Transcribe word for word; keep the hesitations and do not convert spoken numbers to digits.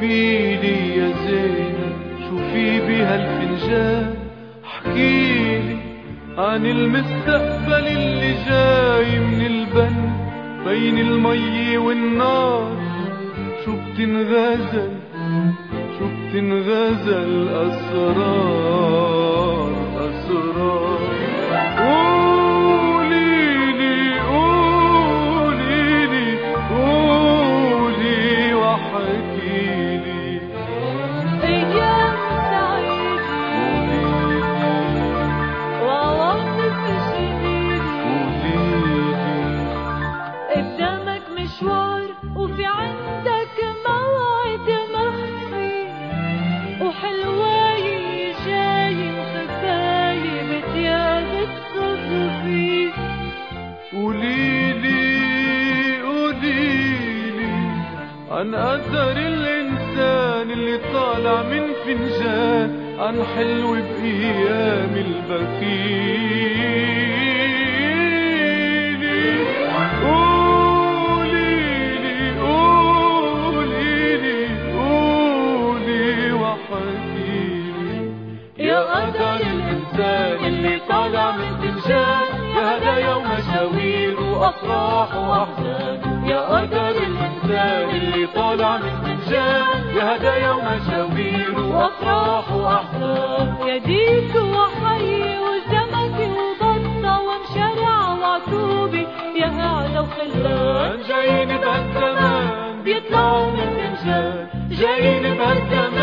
قوليلي يا زينب شو في بهالفنجان، احكيلي عن المستقبل اللي جاي من البن، بين المي والنار شو بتنغزل شو بتنغزل أسرار أسرار. قوليلي قوليلي قولي واحكيلي أيام سعيدة وعواطف جديدة، قوليلي قدامك مشوار وفي عندك موعد مخفي، وحلواي جاي وخفاي بتياب الصدفي. قوليلي قوليلي عن قدر الإنسان اللي طالع من فنجان، عن حلو بأيام البخيلي. قوليلي قوليلي قولي واحكيلي يا قدر الإنسان اللي طالع من فنجان، يا هذا يوم مشاوير وأفراح وأحزان. يا قدر الإنسان اللي طالع من فنجان، يا هذا يوم مشاوير وأفراح وأحزان. يا ديك وحي وزمكي وبطة ومشارع وعتوبي، يا قاعدة وخلان جايين بهالزمان بيطلعوا من فنجان، جايين بهالزمان